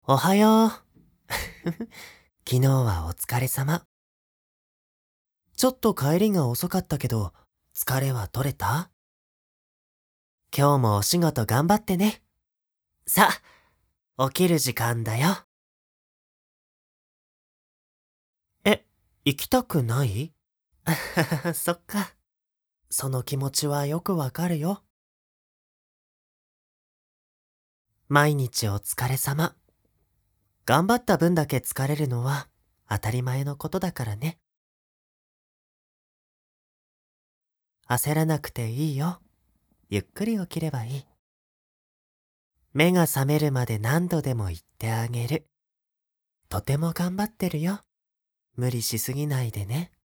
おはよう。昨日はお疲れ様。ちょっと帰りが遅かったけど、疲れは取れた？今日もお仕事頑張ってね。さあ、起きる時間だよ。え、行きたくない？そっか。その気持ちはよくわかるよ。毎日お疲れ様。頑張った分だけ疲れるのは当たり前のことだからね。焦らなくていいよ。ゆっくり起きればいい。目が覚めるまで何度でも言ってあげる。とても頑張ってるよ。無理しすぎないでね。